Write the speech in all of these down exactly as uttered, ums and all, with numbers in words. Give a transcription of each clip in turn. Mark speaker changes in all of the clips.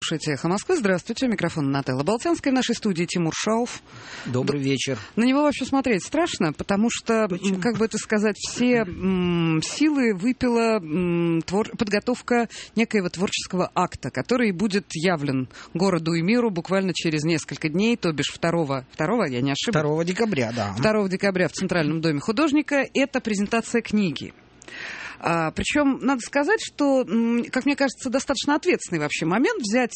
Speaker 1: слушаете «Эхо Москвы». Здравствуйте. Микрофон Нателла Болтянская. В нашей студии Тимур Шауф.
Speaker 2: Добрый вечер.
Speaker 1: На него вообще смотреть страшно, потому что, Почему? как бы это сказать, все м, силы выпила м, твор... подготовка некоего творческого акта, который будет явлен городу и миру буквально через несколько дней, то бишь второго, второго, я не ошибаюсь.
Speaker 2: второго декабря, да.
Speaker 1: второго декабря в Центральном доме художника. Это презентация книги. А, причем, надо сказать, что, как мне кажется, достаточно ответственный вообще момент взять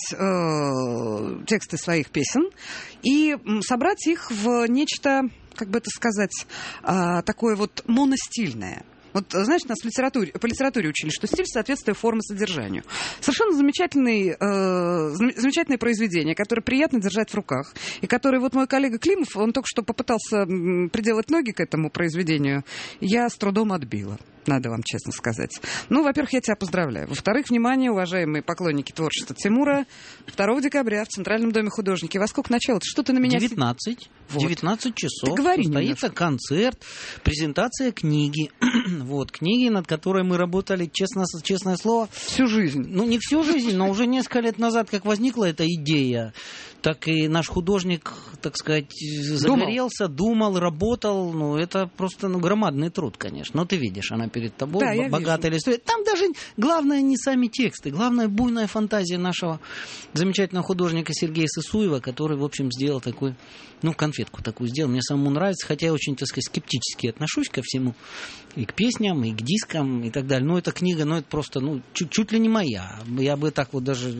Speaker 1: э, тексты своих песен и собрать их в нечто, как бы это сказать, э, такое вот моностильное. Вот, знаешь, нас в литературе, по литературе учили, что стиль соответствует форме содержанию. Совершенно замечательный, э, замечательное произведение, которое приятно держать в руках. И которое вот мой коллега Климов, он только что попытался приделать ноги к этому произведению. Я с трудом отбила. Надо вам честно сказать. Ну, во-первых, я тебя поздравляю. Во-вторых, внимание, уважаемые поклонники творчества Тимура, второго декабря в Центральном доме художника. Во сколько начало? Что ты на меня...
Speaker 2: девятнадцать. Вот. девятнадцать часов.
Speaker 1: Ты говори
Speaker 2: состоится
Speaker 1: немножко.
Speaker 2: Концерт, презентация книги. Вот, книги, над которой мы работали, честно, честное слово...
Speaker 1: Всю жизнь.
Speaker 2: Ну, не всю жизнь, но уже несколько лет назад, как возникла эта идея, так и наш художник, так сказать, загорелся, думал, думал работал. Ну, это просто ну, громадный труд, конечно. Но ты видишь, она перед тобой,
Speaker 1: да,
Speaker 2: богатая история. Там даже главное не сами тексты, главное буйная фантазия нашего замечательного художника Сергея Сысуева, который, в общем, сделал такой, ну, конфетку такую сделал. Мне самому нравится, хотя я очень, так сказать, скептически отношусь ко всему. И к песням, и к дискам, и так далее. Но эта книга, ну, это просто, ну, чуть, чуть ли не моя. Я бы так вот даже...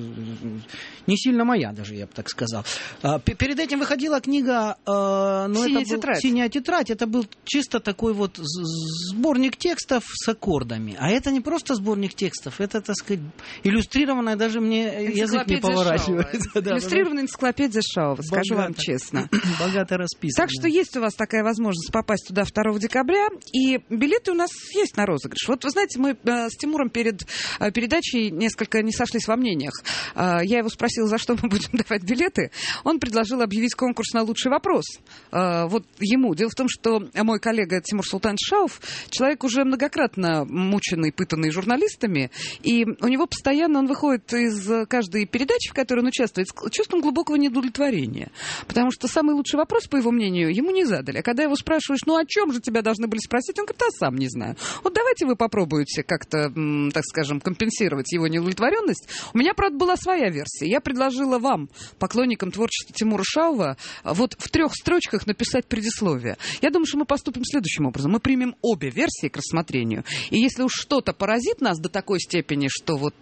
Speaker 2: Не сильно моя даже, я бы так сказал. Перед этим выходила книга... Ну,
Speaker 1: «Синяя
Speaker 2: это был,
Speaker 1: тетрадь».
Speaker 2: «Синяя тетрадь». Это был чисто такой вот сборник текстов с аккордами. А это не просто сборник текстов, это, так сказать, иллюстрированная, даже мне язык не поворачивается.
Speaker 1: Иллюстрированная энциклопедия Шаува, скажу вам честно.
Speaker 2: Богато расписана.
Speaker 1: Так что есть у вас такая возможность попасть туда второго декабря, и билеты у нас есть на розыгрыш. Вот вы знаете, мы э, с Тимуром перед э, передачей несколько не сошлись во мнениях. Э, я его спросила, за что мы будем давать билеты. Он предложил объявить конкурс на лучший вопрос. Э, вот ему. Дело в том, что мой коллега Тимур Султанович Шауф, человек уже многократно мученный, пытанный журналистами, и у него постоянно он выходит из каждой передачи, в которой он участвует, с чувством глубокого неудовлетворения. Потому что самый лучший вопрос, по его мнению, ему не задали. А когда его спрашиваешь, ну о чем же тебя должны были спросить, он говорит, а сам не знаю. Вот давайте вы попробуете как-то, так скажем, компенсировать его неудовлетворенность. У меня, правда, была своя версия. Я предложила вам, поклонникам творчества Тимура Шаува, вот в трех строчках написать предисловие. Я думаю, что мы поступим следующим образом. Мы примем обе версии к рассмотрению. И если уж что-то поразит нас до такой степени, что вот...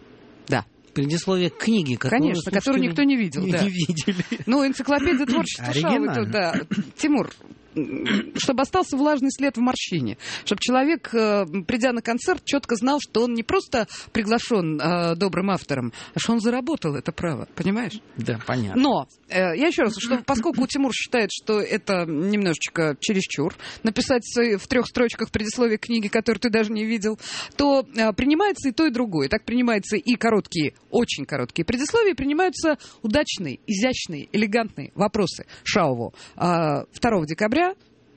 Speaker 1: Да.
Speaker 2: Предисловие к книге, которую,
Speaker 1: конечно, которую никто не видел.
Speaker 2: Не,
Speaker 1: да.
Speaker 2: не видели.
Speaker 1: Ну, энциклопедия творчества Шаува. Да. Тимур, чтобы остался влажный след в морщине, чтобы человек, придя на концерт, четко знал, что он не просто приглашен э, добрым автором, а что он заработал это право, понимаешь?
Speaker 2: Да, понятно.
Speaker 1: Но, э, я еще раз, что, поскольку Тимур считает, что это немножечко чересчур, написать в трех строчках предисловие книги, которую ты даже не видел, то э, принимается и то, и другое. Так принимаются и короткие, очень короткие предисловия, принимаются удачные, изящные, элегантные вопросы Шауву. Э, второго декабря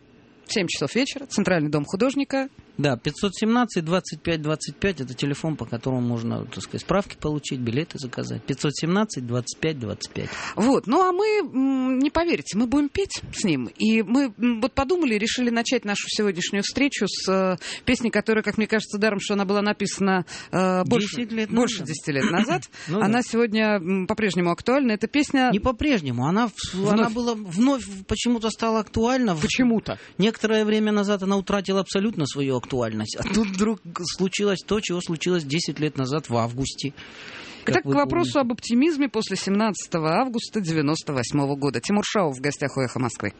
Speaker 1: в семь часов вечера, Центральный дом художника.
Speaker 2: Да, пятьсот семнадцать двадцать пять двадцать пять это телефон, по которому можно, так сказать, справки получить, билеты заказать. пятьсот семнадцать двадцать пять двадцать пять.
Speaker 1: Вот, ну а мы, не поверите, мы будем петь с ним. И мы вот подумали, решили начать нашу сегодняшнюю встречу с э, песней, которая, как мне кажется, даром, что она была написана э, больше,
Speaker 2: лет
Speaker 1: больше десяти лет назад.
Speaker 2: Ну,
Speaker 1: она
Speaker 2: да.
Speaker 1: сегодня по-прежнему актуальна. Эта песня...
Speaker 2: Не по-прежнему, она, вновь. она была вновь почему-то стала актуальна.
Speaker 1: Почему-то.
Speaker 2: Некоторое время назад она утратила абсолютно свою актуальность. А тут вдруг случилось то, чего случилось десять лет назад в августе.
Speaker 1: Итак, к вопросу помните. Об оптимизме после семнадцатого августа девяносто восьмого года. Тимур Шауф в гостях у «Эхо Москвы».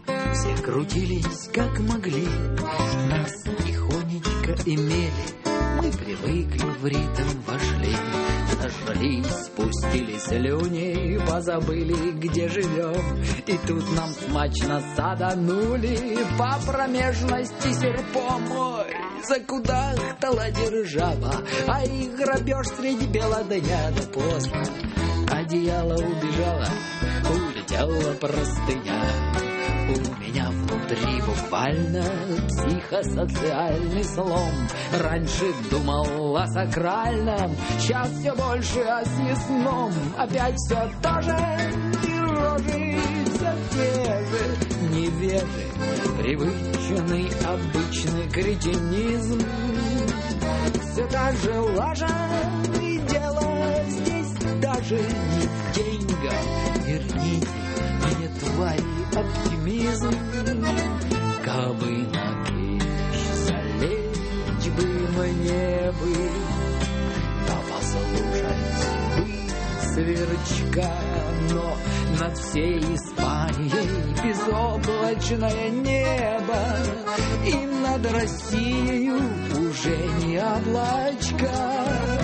Speaker 3: Крутились как могли, нас тихонечко имели,
Speaker 2: Мы привыкли, в ритм вошли, зажрались, спустили слюни, позабыли, где живем. И тут нам смачно саданули по промежности серпом. Ой, закудахтала держава, а их грабеж среди бела дня. Да поздно, одеяло убежало, улетела простыня. У меня внутри буквально психосоциальный слом. Раньше думал о сакральном, сейчас все больше о съестном. Опять все то же, и рожи все те же. Невежи, привычный, обычный кретинизм. Все та же лажа, и дело здесь даже не в деньгах. Верните мне твои оптимизм, кабы на печь залечь бы мне бы, да послушать бы сверчка. Но над всей Испанией безоблачное небо, и над Россией уже не облачка.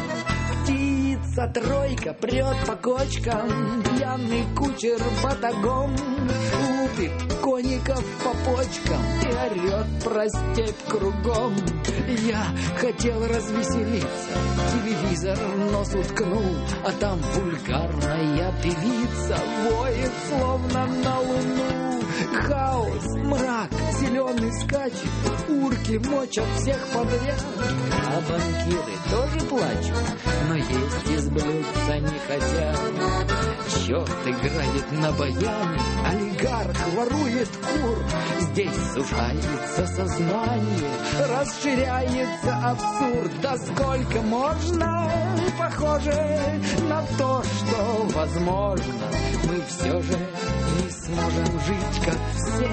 Speaker 2: Тройка прет по кочкам, пьяный кучер батагом лупит конников по почкам и орет про степь кругом. Я хотел развеселиться, телевизор нос уткнул, а там вульгарная певица воет словно на луну. Хаос, мрак, зеленый скачет, урки мочат всех подряд, а банкиры тоже плачут, но есть из блюдца не хотят. Черт играет на баяне, олигарх ворует кур. Здесь сужается сознание, расширяется абсурд. Да сколько можно? Похоже на то, что возможно. Мы все же не сможем жить, как все.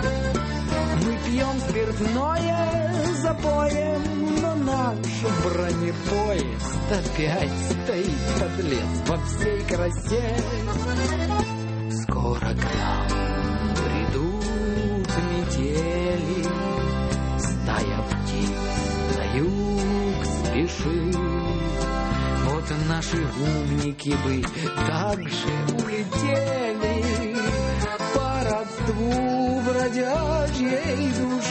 Speaker 2: Мы пьем спиртное за поем, но наш бронепоезд опять стоит, подлец, во всей красе. Скоро к нам придут метели, стая птиц на юг спешит. Вот наши умники бы также улетели по родству бродяжьей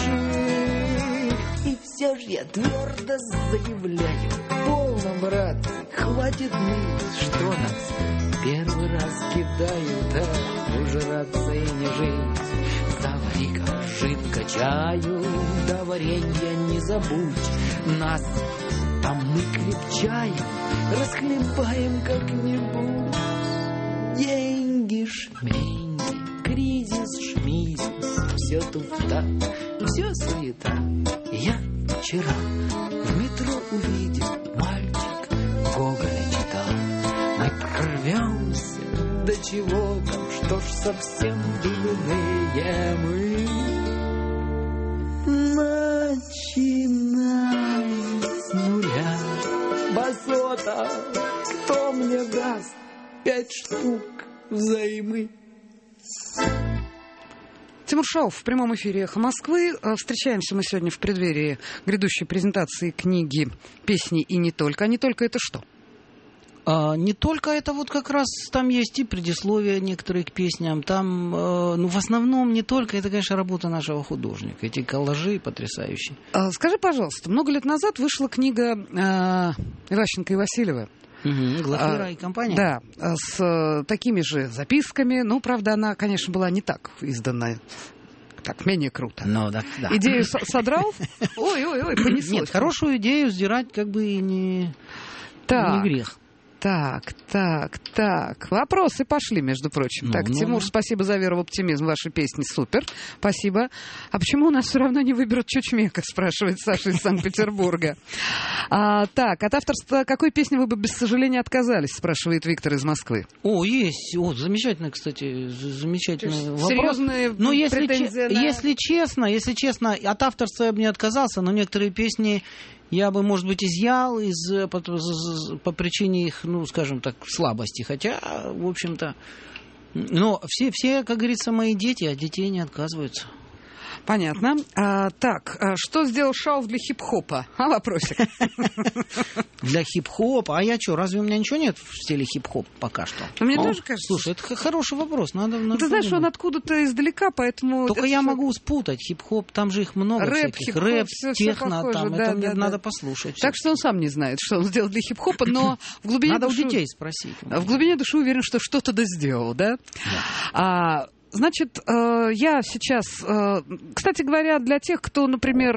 Speaker 2: души. И все же я твердо заявляю, полно, брат, хватит ныть, что нас первый раз кидают, а ужраться и не жить. Завари-ка жидко чаю, да варенья не забудь. Нас там мы крепчаем, расхлебаем как-нибудь. Деньги, шменьги, кризис, шмизис, все туфта, все суета. Я вчера в метро увидел, мальчик Гоголя читал. Мы рвемся, до чего там, что ж совсем дурные мы. Начинаем с нуля. Басота, кто мне даст пять штук взаймы?
Speaker 1: Тимур Шаов в прямом эфире «Эхо Москвы». Встречаемся мы сегодня в преддверии грядущей презентации книги «Песни и не только». А не только это что?
Speaker 2: А, не только это, вот как раз там есть и предисловия некоторые к песням. Там, э, ну, в основном не только, это, конечно, работа нашего художника. Эти коллажи потрясающие.
Speaker 1: А, скажи, пожалуйста, много лет назад вышла книга э, Иващенко и Васильева.
Speaker 2: Угу, Глафира
Speaker 1: а,
Speaker 2: и компания.
Speaker 1: Да, с а, такими же записками. Ну, правда, она, конечно, была не так издана. Так, менее круто.
Speaker 2: Ну, да, да.
Speaker 1: Идею содрал? Ой-ой-ой, понеслось.
Speaker 2: Нет, хорошую идею сдирать как бы и не, не грех.
Speaker 1: Так, так, так. Вопросы пошли, между прочим.
Speaker 2: Ну,
Speaker 1: так,
Speaker 2: ну,
Speaker 1: Тимур,
Speaker 2: ну.
Speaker 1: спасибо за веру в оптимизм. Ваши песни супер. Спасибо. А почему у нас все равно не выберут Чучмека, спрашивает Саша из Санкт-Петербурга. А, так, от авторства какой песни вы бы без сожаления отказались, спрашивает Виктор из Москвы.
Speaker 2: О, есть. О, замечательно, кстати, замечательный вопрос.
Speaker 1: Серьезные
Speaker 2: но если,
Speaker 1: претензии
Speaker 2: че-
Speaker 1: на...
Speaker 2: если честно, если честно, от авторства я бы не отказался, но некоторые песни я бы, может быть, изъял из, по, по причине их, ну, скажем так, слабости. Хотя, в общем-то, но все, все, как говорится, мои дети, от детей не отказываются.
Speaker 1: Понятно. А, так, а что сделал Шауф для хип-хопа? А, вопросик.
Speaker 2: Для хип-хопа? А я что, разве у меня ничего нет в стиле хип-хоп пока что?
Speaker 1: Мне
Speaker 2: О,
Speaker 1: тоже кажется.
Speaker 2: Слушай, это хороший вопрос. Надо, надо
Speaker 1: Ты знаешь,
Speaker 2: подумать.
Speaker 1: он откуда-то издалека, поэтому...
Speaker 2: Только я могу спутать. Хип-хоп, там же их много
Speaker 1: Рэп,
Speaker 2: всяких.
Speaker 1: хип-хоп,
Speaker 2: Рэп,
Speaker 1: всё- всё
Speaker 2: техно,
Speaker 1: похоже,
Speaker 2: там.
Speaker 1: да,
Speaker 2: Это мне
Speaker 1: да,
Speaker 2: надо
Speaker 1: да.
Speaker 2: послушать.
Speaker 1: Так что он сам не знает, что он сделал для хип-хопа, но в глубине
Speaker 2: Надо
Speaker 1: души...
Speaker 2: у детей спросить.
Speaker 1: В глубине души уверен, что что-то да сделал, да? А, значит, э, я сейчас... Э, кстати говоря, для тех, кто, например,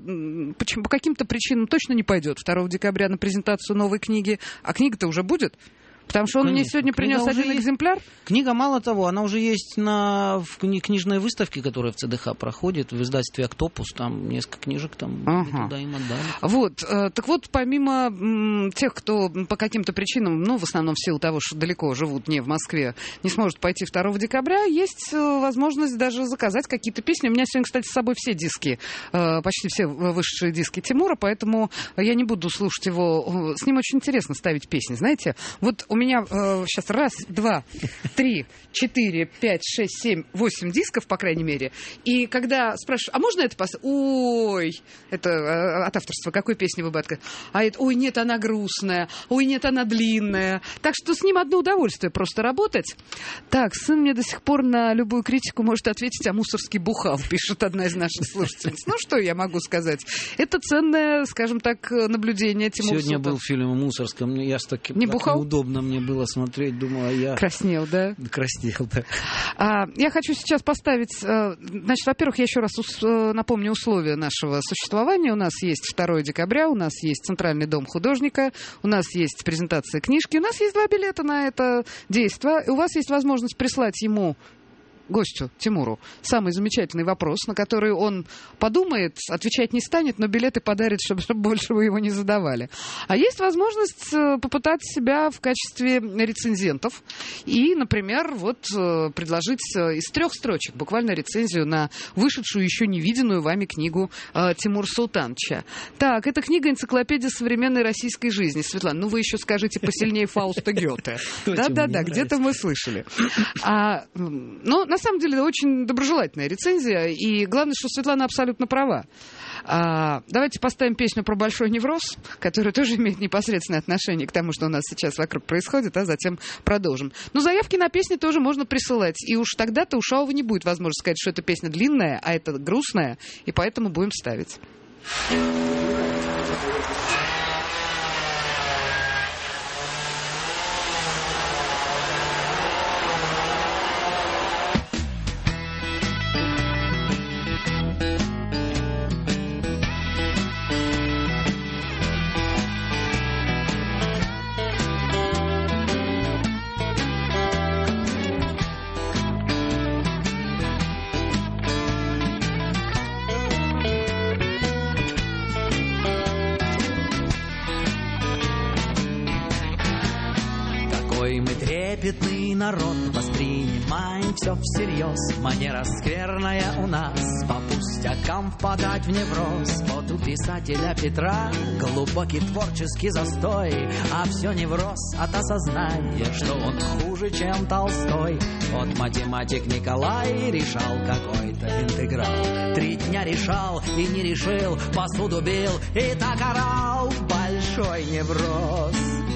Speaker 1: э, почему, по каким-то причинам точно не пойдет второго декабря на презентацию новой книги, а книга-то уже будет? Потому что он
Speaker 2: Конечно.
Speaker 1: мне сегодня принес
Speaker 2: Книга уже
Speaker 1: один
Speaker 2: есть.
Speaker 1: экземпляр.
Speaker 2: Книга, мало того, она уже есть на, в кни- книжной выставке, которая в ЦДХ проходит, в издательстве «Октопус». Там несколько книжек там
Speaker 1: Ага.
Speaker 2: туда им отдали.
Speaker 1: Вот, э, так вот, помимо м, тех, кто по каким-то причинам, ну, в основном в силу того, что далеко живут, не в Москве, не сможет пойти второго декабря, есть э, возможность даже заказать какие-то песни. У меня сегодня, кстати, с собой все диски, э, почти все вышедшие диски Тимура, поэтому я не буду слушать его. С ним очень интересно ставить песни, знаете. Вот у меня э, сейчас раз, два, три, четыре, пять, шесть, семь, восемь дисков, по крайней мере. И когда спрашиваешь, а можно это поставить? Ой, это э, от авторства, какой песни вы бы отказали? А это, ой, нет, она грустная, ой, нет, она длинная. Так что с ним одно удовольствие просто работать. Так, сын мне до сих пор на любую критику может ответить, а Мусорский бухал, пишет одна из наших слушательниц. Ну, что я могу сказать? Это ценное, скажем так, наблюдение Тимура
Speaker 2: Сегодня
Speaker 1: Султанова.
Speaker 2: был в фильме «Мусорском». Я с таким,
Speaker 1: Не
Speaker 2: так
Speaker 1: бухал?
Speaker 2: неудобно мне было смотреть. Думаю, а я
Speaker 1: Краснел, да?
Speaker 2: краснел, да.
Speaker 1: А, я хочу сейчас поставить... э, Значит, во-первых, я еще раз ус- э, напомню условия нашего существования. У нас есть второго декабря, у нас есть Центральный дом художника, у нас есть презентация книжки, у нас есть два билета на это действо. И у вас есть возможность прислать ему, гостю Тимуру, самый замечательный вопрос, на который он подумает, отвечать не станет, но билеты подарит, чтобы, чтобы больше вы его не задавали. А есть возможность э, попытать себя в качестве рецензентов и, например, вот э, предложить э, из трех строчек буквально рецензию на вышедшую еще не виденную вами книгу э, Тимура Султановича. Так, это книга «Энциклопедия современной российской жизни». Светлана, ну вы еще скажите посильнее Фауста Гёте. Да-да-да, где-то мы слышали. А, ну, на самом деле, очень доброжелательная рецензия, и главное, что Светлана абсолютно права. А, давайте поставим песню про большой невроз, которая тоже имеет непосредственное отношение к тому, что у нас сейчас вокруг происходит, а затем продолжим. Но заявки на песни тоже можно присылать, и уж тогда-то у Шаова не будет возможности сказать, что эта песня длинная, а это грустная, и поэтому будем ставить.
Speaker 3: Трепетный народ, воспринимаем все всерьез. Манера скверная у нас, по пустякам впадать в невроз. Вот у писателя Петра глубокий творческий застой, а все невроз от осознания, что он хуже, чем Толстой. Вот математик Николай решал какой-то интеграл. Три дня решал и не решил, посуду бил и так орал. Большой невроз.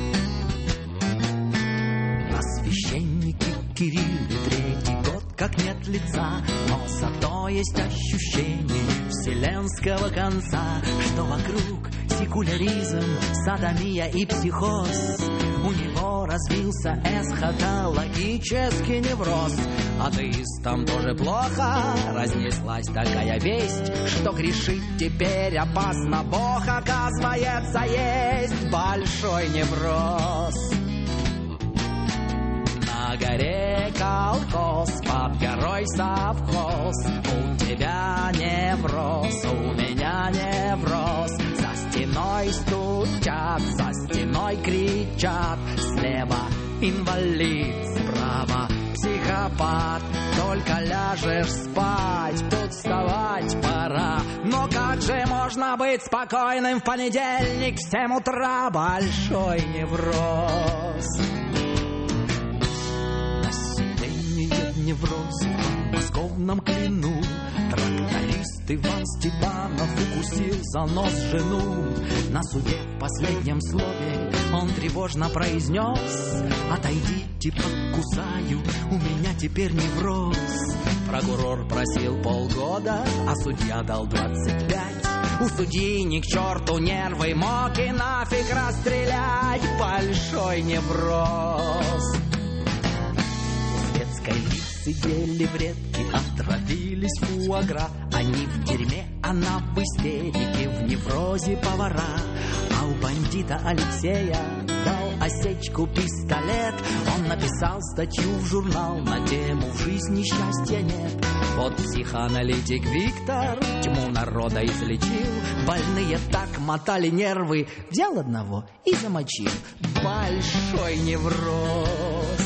Speaker 3: Священники Кирилле третий год как нет лица, но зато есть ощущение вселенского конца, что вокруг секуляризм, садомия и психоз. У него развился эсхатологический невроз. Атеистам тоже плохо, разнеслась такая весть, что грешить теперь опасно, Бог, оказывается, есть большой невроз. На горе колхоз, под горой совхоз. У тебя невроз, у меня невроз. За стеной стучат, за стеной кричат. Слева инвалид, справа психопат. Только ляжешь спать, тут вставать пора. Но как же можно быть спокойным в понедельник в семь утра? Большой невроз. невроз в подмосковном Клину. Тракторист Иван Степанов укусил за нос жену. На суде в последнем слове он тревожно произнес: отойдите, покусаю, у меня теперь невроз. Прокурор просил полгода, а судья дал двадцать пять. У судьи ни к черту нервы, мог и нафиг расстрелять. Большой невроз. В светской лице сидели в редке, отравились фуагра. Они в тюрьме, она в истерике, в неврозе повара. А у бандита Алексея дал осечку пистолет. Он написал статью в журнал на тему «В жизни счастья нет». Вот психоаналитик Виктор тьму народа излечил. Больные так мотали нервы, взял одного и замочил. Большой невроз.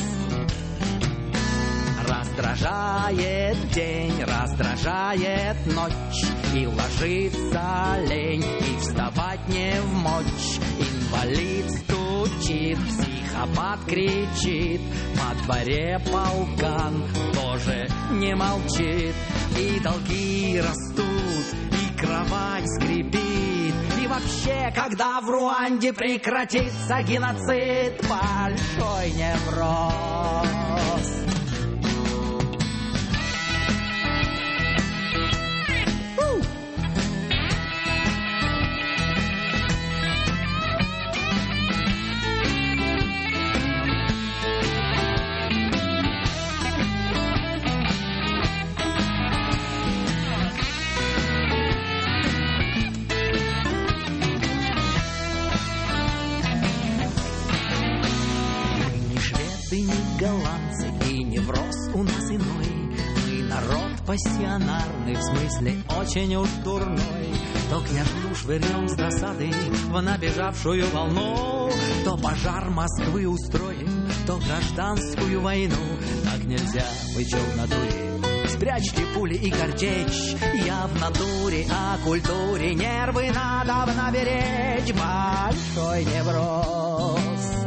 Speaker 3: Раздражает день, раздражает ночь, и ложится лень, и вставать не вмочь. Инвалид стучит, психопат кричит, во дворе полкан тоже не молчит. И долги растут, и кровать скрипит. И вообще, когда в Руанде прекратится геноцид, большой невроз. Голландцы, и невроз у нас иной. Мы народ пассионарный, в смысле очень уж дурной. То княжну швырнем с досады в набежавшую волну, то пожар Москвы устроим, то гражданскую войну. Так нельзя, вы чё в натуре? Спрячьте пули и картечь. Я в натуре, о культуре нервы надо наберечь. Большой невроз.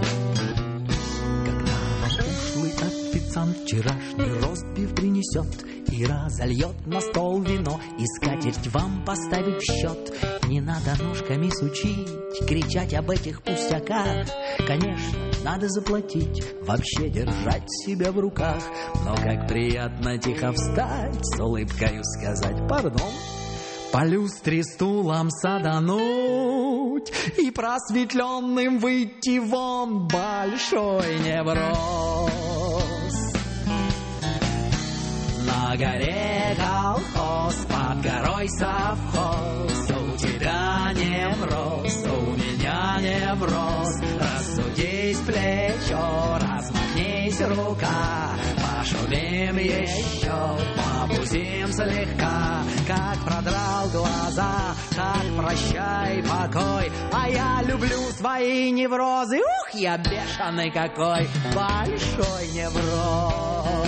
Speaker 3: Официант вчерашний ростбиф принесет и разольет на стол вино, и скатерть вам поставить в счет. Не надо ножками сучить, кричать об этих пустяках. Конечно, надо заплатить, вообще держать себя в руках. Но как приятно тихо встать, с улыбкою сказать пардон, по люстре стулом садануть и просветленным выйти вон. Большой невроз. На горе колхоз, под горой совхоз. У тебя невроз, у меня невроз. Рассудись плечо, размахнись рука. Пошумим еще, побузим слегка. Как продрал глаза, так прощай покой. А я люблю свои неврозы. Ух, я бешеный какой. Большой невроз.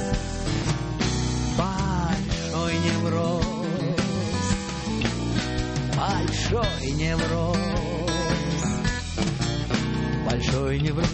Speaker 3: Большой невроз. Большой невроз. Большой невроз.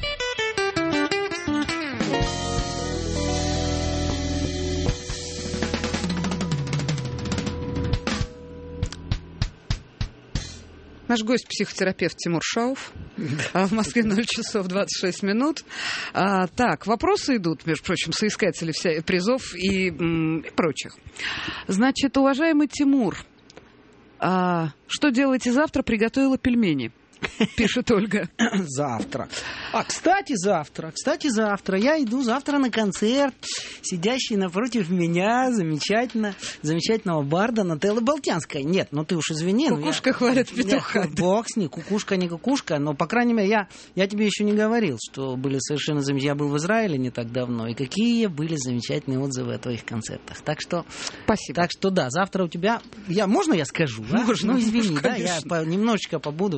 Speaker 1: Наш гость — психотерапевт Тимур Шауф. А в Москве ноль часов двадцать шесть минут. А, так, вопросы идут, между прочим, соискатели вся, призов и, м, и прочих. Значит, уважаемый Тимур, а, что делаете завтра? Приготовила пельмени. Пишет Ольга.
Speaker 2: Завтра. А, кстати, завтра. Кстати, завтра. Я иду завтра на концерт. Сидящий напротив меня замечательно, замечательного барда Нателлы Болтянской. Нет, ну ты уж извини.
Speaker 1: Кукушка я... хвалит петуха.
Speaker 2: Нет, бог с ней, кукушка не кукушка. Но, по крайней мере, я, я тебе еще не говорил, что были совершенно замечательные. Я был в Израиле не так давно. И какие были замечательные отзывы о твоих концертах. Так что...
Speaker 1: Спасибо.
Speaker 2: Так что да, завтра у тебя... Я, можно я скажу?
Speaker 1: Можно.
Speaker 2: Ну, извини,
Speaker 1: ну,
Speaker 2: да, я по, немножечко побуду на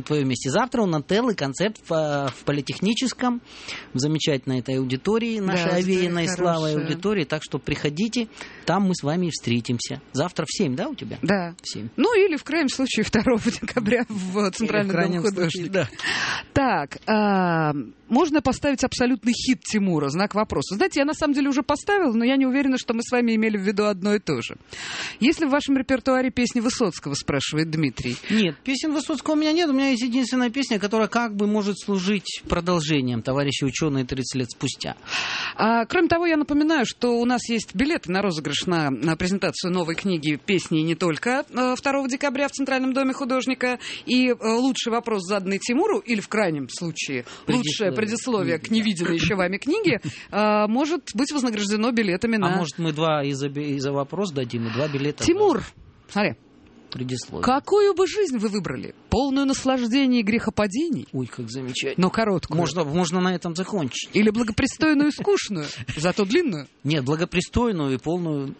Speaker 2: на твоем месте. Завтра у Нателлы концерт в, в политехническом, в замечательной этой аудитории, нашей
Speaker 1: да,
Speaker 2: овеянной славой аудитории. Так что приходите, там мы с вами встретимся. Завтра в семь, да, у тебя?
Speaker 1: Да.
Speaker 2: В семь.
Speaker 1: Ну, или в крайнем случае второго декабря в Центральном доме художника.
Speaker 2: Да.
Speaker 1: Так, а, можно поставить абсолютный хит Тимура, знак вопроса. Знаете, я на самом деле уже поставила, но я не уверена, что мы с вами имели в виду одно и то же. Если в вашем репертуаре песни Высоцкого, спрашивает Дмитрий.
Speaker 2: Нет, песен Высоцкого у меня нет. У меня есть единственная песня, которая как бы может служить продолжением «Товарищи ученые тридцать лет спустя».
Speaker 1: А, кроме того, я напоминаю, что у нас есть билеты на розыгрыш на, на презентацию новой книги «Песни и не только» второго декабря в Центральном доме художника. И лучший вопрос, заданный Тимуру, или в крайнем случае лучшее предисловие к невиденной еще вами книге, может быть вознаграждено билетами на...
Speaker 2: А может, мы два из-за, из-за вопрос дадим, и два билета?
Speaker 1: Тимур, смотри.
Speaker 2: Предисловие.
Speaker 1: Какую бы жизнь вы выбрали? Полную наслаждений и грехопадений?
Speaker 2: Ой, как замечательно.
Speaker 1: Но короткую.
Speaker 2: Можно, можно на этом закончить.
Speaker 1: Или благопристойную и скучную, зато длинную?
Speaker 2: Нет, благопристойную и полную...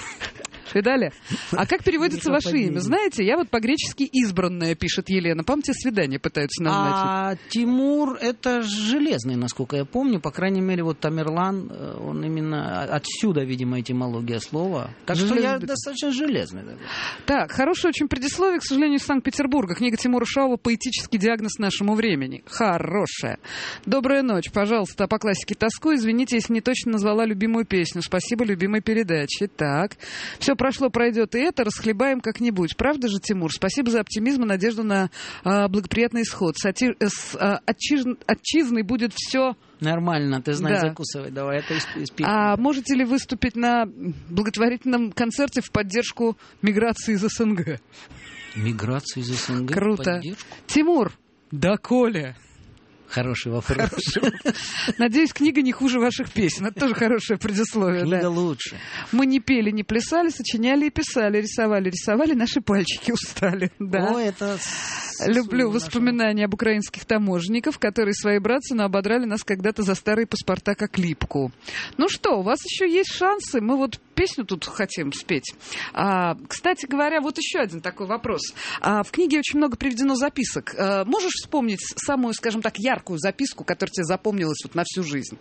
Speaker 1: Видали? А как переводится ваше имя? Знаете, я вот по-гречески избранная, пишет Елена. Помните, свидание пытаются назначить?
Speaker 2: А Тимур это железный, насколько я помню. По крайней мере, вот Тамерлан, он именно отсюда, видимо, этимология слова. Так что я достаточно железный.
Speaker 1: Так, хорошее очень предисловие, к сожалению, из Санкт-Петербурга. Книга Тимура Шаова «Поэтический диагноз нашему времени». Хорошая. Добрая ночь. Пожалуйста, по классике тоскую. Извините, если не точно назвала любимую песню. Спасибо любимой передаче. Так, все прошло, пройдет и это, расхлебаем как-нибудь. Правда же, Тимур? Спасибо за оптимизм и надежду на а, благоприятный исход. Сати... С а, отчизн... отчизной будет все...
Speaker 2: Нормально, ты знаешь,
Speaker 1: да.
Speaker 2: Закусывай, давай, это из песни.
Speaker 1: А можете ли выступить на благотворительном концерте в поддержку миграции из СНГ?
Speaker 2: Миграции из СНГ?
Speaker 1: Круто. Тимур, да Коля.
Speaker 2: Хороший вопрос.
Speaker 1: Надеюсь, книга не хуже ваших песен. Это тоже хорошее предисловие.
Speaker 2: Книга
Speaker 1: да.
Speaker 2: лучше.
Speaker 1: Мы не пели, не плясали, сочиняли и писали, рисовали, рисовали, наши пальчики устали. Да.
Speaker 2: О, это...
Speaker 1: Люблю воспоминания об украинских таможенников, которые свои братцы, но ободрали нас когда-то за старые паспорта как липку. Ну что, у вас еще есть шансы. Мы вот песню тут хотим спеть. А, кстати говоря, вот еще один такой вопрос. А, в книге очень много приведено записок. А, можешь вспомнить самую, скажем так, яркую записку, которая тебе запомнилась вот на всю жизнь?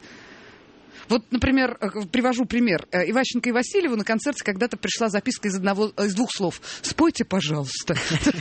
Speaker 1: Вот, например, привожу пример. Иващенко и Васильеву на концерте когда-то пришла записка из, одного, из двух слов. «Спойте, пожалуйста».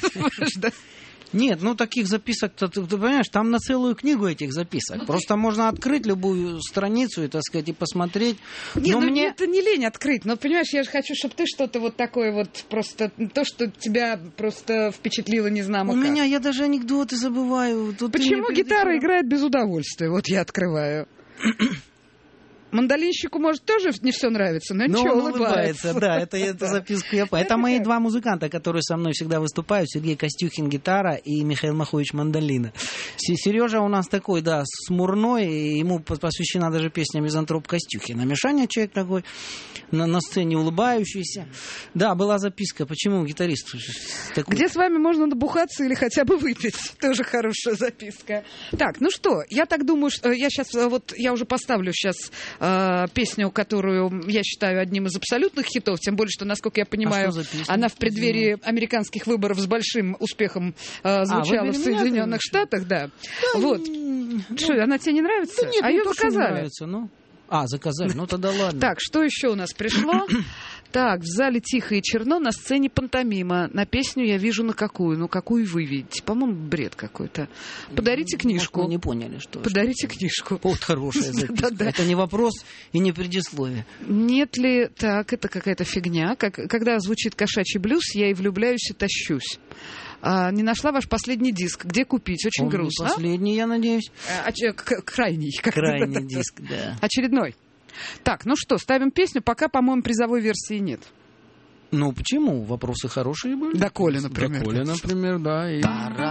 Speaker 2: Нет, ну таких записок, ты, ты понимаешь, там на целую книгу этих записок. Ну, просто можно открыть любую страницу и, так сказать, и посмотреть.
Speaker 1: Нет,
Speaker 2: но
Speaker 1: ну
Speaker 2: мне...
Speaker 1: это не лень открыть. Но, понимаешь, я же хочу, чтобы ты что-то вот такое вот просто... То, что тебя просто впечатлило, не знаю,
Speaker 2: У
Speaker 1: как.
Speaker 2: меня, я даже анекдоты забываю. Тут
Speaker 1: Почему гитара играет без удовольствия? Вот я открываю. Мандолинщику, может, тоже не все нравится, но, но ничего,
Speaker 2: он улыбается. улыбается. Да, это, это записку я понял. Это мои два музыканта, которые со мной всегда выступают. Сергей Костюхин гитара и Михаил Махович мандолина. Сережа у нас такой, да, смурной, и ему посвящена даже песня «Мизантроп Костюхина». Мишаня человек такой, на, на сцене улыбающийся. Да, была записка. Почему гитарист такой?
Speaker 1: Где с вами можно набухаться или хотя бы выпить? Тоже хорошая записка. Так, ну что, я так думаю, что я сейчас, вот, я уже поставлю сейчас песню, которую я считаю одним из абсолютных хитов, тем более, что, насколько я понимаю, а она в преддверии американских выборов с большим успехом э, звучала а, в Соединенных Штатах, да. да вот. Ну, что, она тебе не нравится?
Speaker 2: Да нет,
Speaker 1: а ее
Speaker 2: то,
Speaker 1: заказали.
Speaker 2: Не нравится, ну. А, заказали, ну тогда ладно.
Speaker 1: Так, что еще у нас пришло? Так, в зале тихо и черно, на сцене пантомима. На песню я вижу на какую. Ну, какую вы видите? По-моему, бред какой-то. Подарите книжку.
Speaker 2: Может, мы не поняли, что.
Speaker 1: Подарите
Speaker 2: что
Speaker 1: книжку.
Speaker 2: Вот хорошая записка. Это не вопрос и не предисловие.
Speaker 1: Нет ли... Так, это какая-то фигня. Как, когда звучит кошачий блюз, я и влюбляюсь, и тащусь. А, не нашла ваш последний диск. Где купить? Очень
Speaker 2: Он
Speaker 1: грустно.
Speaker 2: Последний, я надеюсь.
Speaker 1: А, а, крайний.
Speaker 2: Крайний диск, да.
Speaker 1: Очередной. Так, ну что, ставим песню, пока, по-моему, призовой версии нет.
Speaker 2: Ну, почему? Вопросы хорошие были.
Speaker 1: До Коли, например.
Speaker 2: До Коли, например, да. И...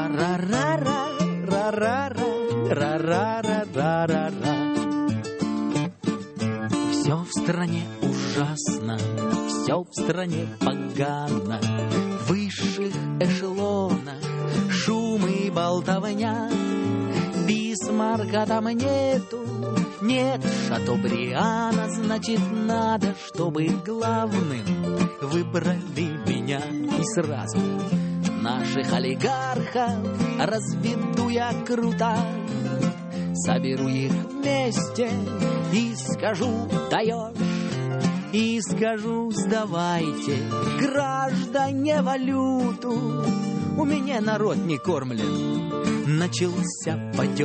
Speaker 2: Все в стране ужасно, все в стране погано, в высших эшелонах шум и болтовня. Бисмарка там нету, нет Шатобриана, значит, надо, чтобы главным выбрали меня. И сразу
Speaker 3: наших олигархов разведу я круто. Соберу их вместе и скажу: даешь. И скажу: сдавайте, граждане, валюту. У меня народ не кормлен, начался падеж.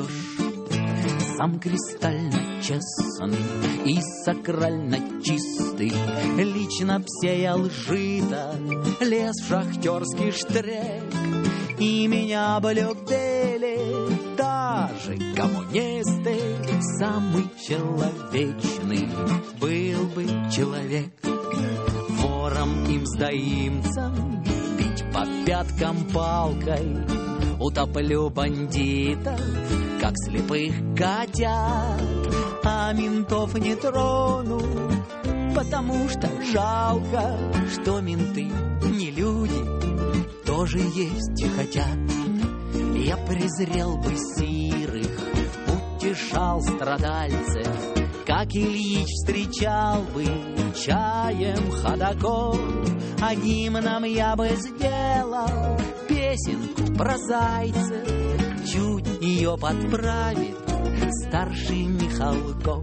Speaker 3: Сам кристально честный и сакрально чистый, лично всеял жито, лез в шахтерский штрек. И меня облюбили даже коммунисты. Самый человечный был бы человек. Вором им сдаимцам бить по пяткам палкой. Утоплю бандитов, как слепых котят, а ментов не трону, потому что жалко, что менты не люди, тоже есть и хотят. Я презрел бы сирых, утешал страдальцев, как Ильич встречал бы чаем ходоков, а гимном я бы сделал песенку про зайцев. Чуть ее подправит старший Михалков.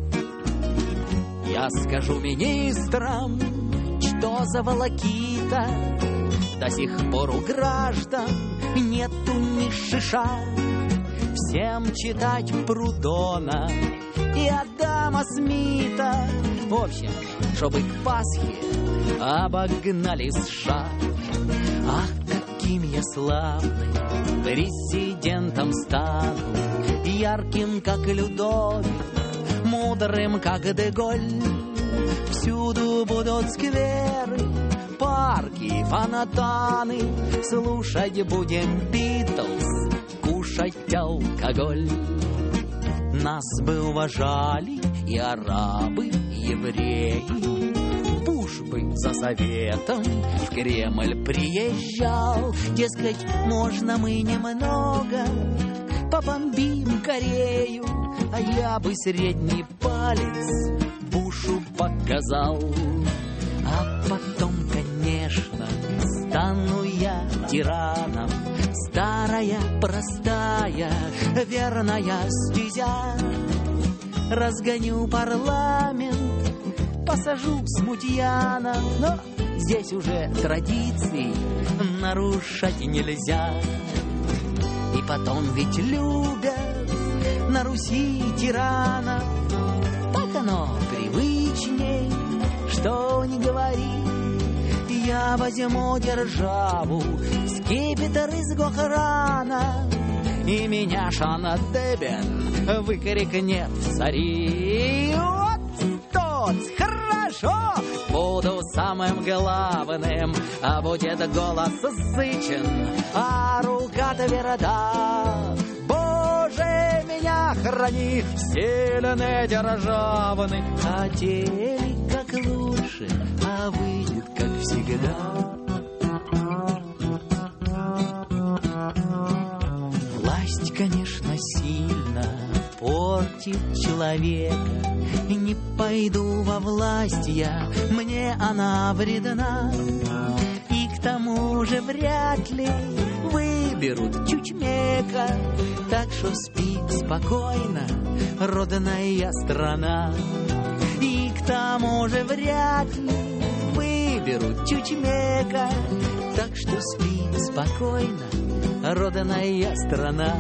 Speaker 3: Я скажу министрам, что за волокита, до сих пор у граждан нету ни шиша. Всем читать Прудона и Адама Смита. В общем, чтобы к Пасхе обогнали США. Ах, каким я славным президентом стану, ярким, как Людовик, мудрым, как Деголь. Всюду будут скверы, парки, фонтаны. Слушать будем Битлз, кушать алкоголь. Нас бы уважали и арабы, и евреи. Буш бы за советом в Кремль приезжал. Дескать, можно мы немного побомбим Корею, а я бы средний палец Бушу показал. А потом, конечно, стану я тираном. Старая, простая, верная стезя. Разгоню парламент, посажу смутьяна, но здесь уже традиций нарушать нельзя. И потом ведь любят на Руси тирана. Так оно привычней, что не говори. Я возьму державу, скипетр из Гохрана, и меня Шана Дебен выкрикнет в цари. Вот тот, хорошо, буду самым главным, а будет голос сычен, а рука-то верда. Боже, меня храни, сильный державный. Хотели как лучше, а выйдет как всегда. Власть, конечно, сильно портит человека. Не пойду во власть я, мне она вредна. И к тому же вряд ли выберут чучмека. Так что спи спокойно, родная страна. И к тому же вряд ли выберут чучмека. Так что спи спокойно, родная страна.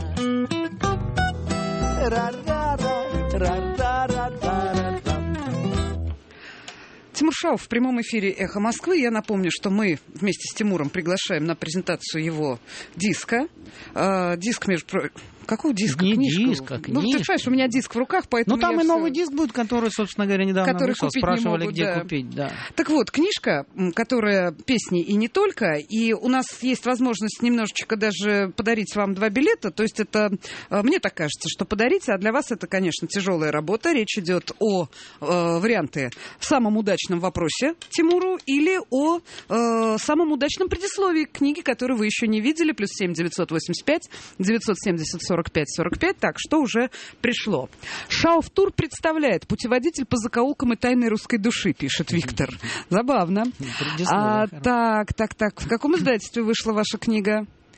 Speaker 1: Тимур Шаов в прямом эфире «Эхо Москвы». Я напомню, что мы вместе с Тимуром приглашаем на презентацию его диска. Э, диск, между прочим... Какого диска?
Speaker 2: Не
Speaker 1: Книжку.
Speaker 2: диск, а книжка.
Speaker 1: Ну, ты понимаешь, у меня диск в руках, поэтому
Speaker 2: Ну, там
Speaker 1: я
Speaker 2: и
Speaker 1: все...
Speaker 2: новый диск будет, который, собственно говоря, недавно
Speaker 1: который
Speaker 2: вышел. Спрашивали, могут, где да. купить, да.
Speaker 1: Так вот, книжка, которая песни и не только, и у нас есть возможность немножечко даже подарить вам два билета, то есть это, мне так кажется, что подарить, а для вас это, конечно, тяжелая работа. Речь идет о э, варианты в самом удачном вопросе Тимуру или о э, самом удачном предисловии к книге, которую вы еще не видели, плюс семь девятьсот восемьдесят пять девятьсот семьдесят сорок пять сорок пять. Так, что уже пришло? Шаов Тур представляет путеводитель по закоулкам и тайной русской души, пишет Виктор. Забавно. А, так, так, так. В каком издательстве вышла ваша книга?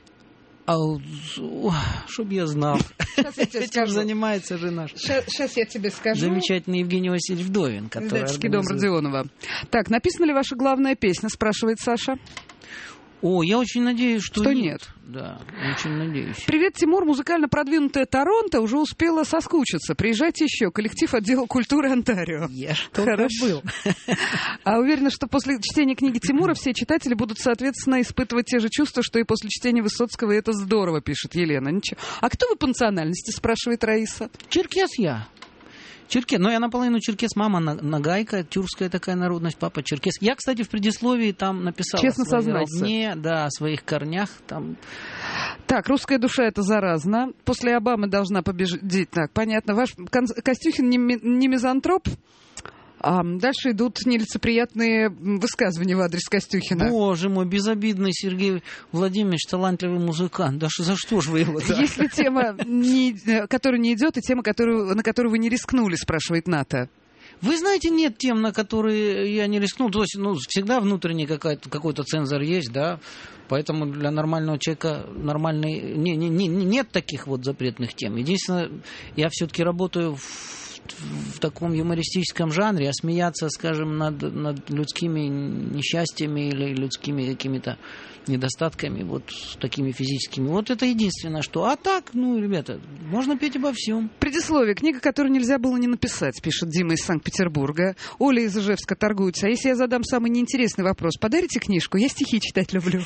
Speaker 2: А, чтоб я знал. Этим занимается же наш
Speaker 1: Сейчас я тебе скажу.
Speaker 2: замечательный Евгений Васильевич Вдовин, который
Speaker 1: Издательский дом Родионова. Так, написана ли ваша главная песня, спрашивает Саша.
Speaker 2: О, я очень надеюсь, что,
Speaker 1: Что
Speaker 2: нет.
Speaker 1: нет.
Speaker 2: Да, очень надеюсь.
Speaker 1: Привет, Тимур. Музыкально продвинутая Торонто уже успела соскучиться. Приезжайте еще. Коллектив отдела культуры Онтарио.
Speaker 2: Я что-то был.
Speaker 1: А уверена, что после чтения книги Тимура все читатели будут, соответственно, испытывать те же чувства, что и после чтения Высоцкого. И это здорово, пишет Елена. Ничего. А кто вы по национальности, спрашивает Раиса.
Speaker 2: Черкес я. Черкес. Но я наполовину черкес, мама нагайка, тюркская такая народность, папа черкес. Я, кстати, в предисловии там написал
Speaker 1: Честно
Speaker 2: о своей
Speaker 1: сознался.
Speaker 2: родне, да, о своих корнях. Там.
Speaker 1: Так, русская душа — это заразно. После Обамы должна победить. Так, понятно. Ваш Костюхин не, не мизантроп? А дальше идут нелицеприятные высказывания в адрес Костюхина.
Speaker 2: Боже мой, безобидный Сергей Владимирович, талантливый музыкант. Да за что ж вы его так?
Speaker 1: Есть ли тема, не, которая не идет, и тема, которую, на которую вы не рискнули, спрашивает Ната.
Speaker 2: Вы знаете, нет тем, на которые я не рискнул. То есть, ну, всегда внутренний какой-то цензор есть, да. Поэтому для нормального человека нормальный... Не, не, не, нет таких вот запретных тем. Единственное, я все-таки работаю в в таком юмористическом жанре, а смеяться, скажем, над, над людскими несчастьями или людскими какими-то недостатками, вот такими физическими. Вот это единственное, что. А так, ну, ребята, можно петь обо всем.
Speaker 1: Предисловие. Книга, которую нельзя было не написать, пишет Дима из Санкт-Петербурга. Оля из Ижевска торгуется. А если я задам самый неинтересный вопрос, подарите книжку? Я стихи читать люблю.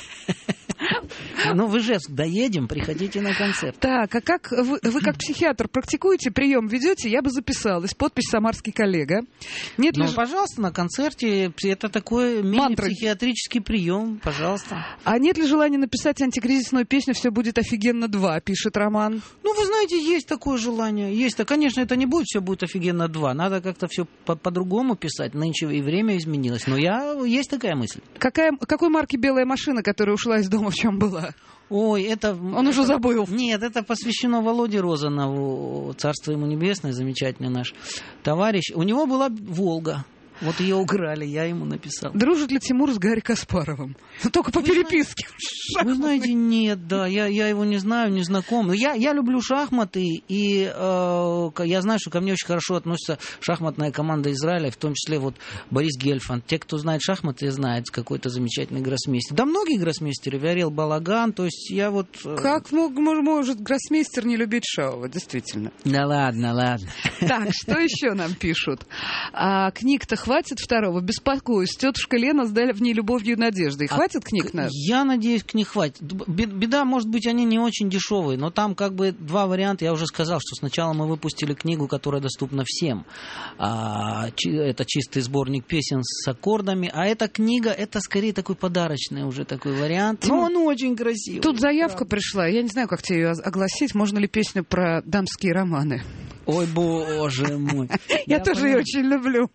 Speaker 2: Ну, в Ижевск доедем, приходите на концерт.
Speaker 1: Так, а как вы, вы как психиатр практикуете, прием ведете? Я бы записалась. Подпись «Самарский коллега». Нет
Speaker 2: ну,
Speaker 1: ли...
Speaker 2: пожалуйста, на концерте. Это такой мини-психиатрический прием. Пожалуйста.
Speaker 1: А нет ли желания написать антикризисную песню «Все будет офигенно два», пишет Роман?
Speaker 2: Ну, вы знаете, есть такое желание. Есть. -то. Конечно, это не будет «Все будет офигенно два». Надо как-то все по- по-другому писать. Нынче и время изменилось. Но я... есть такая мысль.
Speaker 1: Какая... Какой марки белая машина, которая ушла из дома, в чем была?
Speaker 2: Ой, это...
Speaker 1: Он
Speaker 2: это,
Speaker 1: уже забыл.
Speaker 2: Нет, это посвящено Володе Розанову, царство ему небесное, замечательный наш товарищ. У него была «Волга». Вот ее украли, я ему написал.
Speaker 1: Дружит ли Тимур с Гарри Каспаровым? Только по
Speaker 2: вы
Speaker 1: переписке.
Speaker 2: Знаете, вы знаете, нет, да, я, я его не знаю, не знаком. Но я, я люблю шахматы, и э, я знаю, что ко мне очень хорошо относится шахматная команда Израиля, в том числе вот Борис Гельфанд. Те, кто знает шахматы, знают какой-то замечательный гроссмейстер. Да многие гроссмейстеры, Виорел Балаган, то есть я вот... Э...
Speaker 1: Как мог, может гроссмейстер не любить Шаова, действительно?
Speaker 2: Да ладно, ладно.
Speaker 1: Так, что еще нам пишут? А, книг-то хватит второго? Беспокоюсь. Тетушка Лена сдали в ней любовью и надеждой. Хватит а книг на?
Speaker 2: Я надеюсь, книг хватит. Беда, может быть, они не очень дешевые, но там как бы два варианта. Я уже сказал, что сначала мы выпустили книгу, которая доступна всем. А, это чистый сборник песен с аккордами. А эта книга, это скорее такой подарочный уже такой вариант. Но он очень красивый.
Speaker 1: Тут заявка правда. Пришла. Я не знаю, как тебе ее огласить. Можно ли песню про дамские романы?
Speaker 2: Ой, боже мой.
Speaker 1: Я тоже ее очень люблю.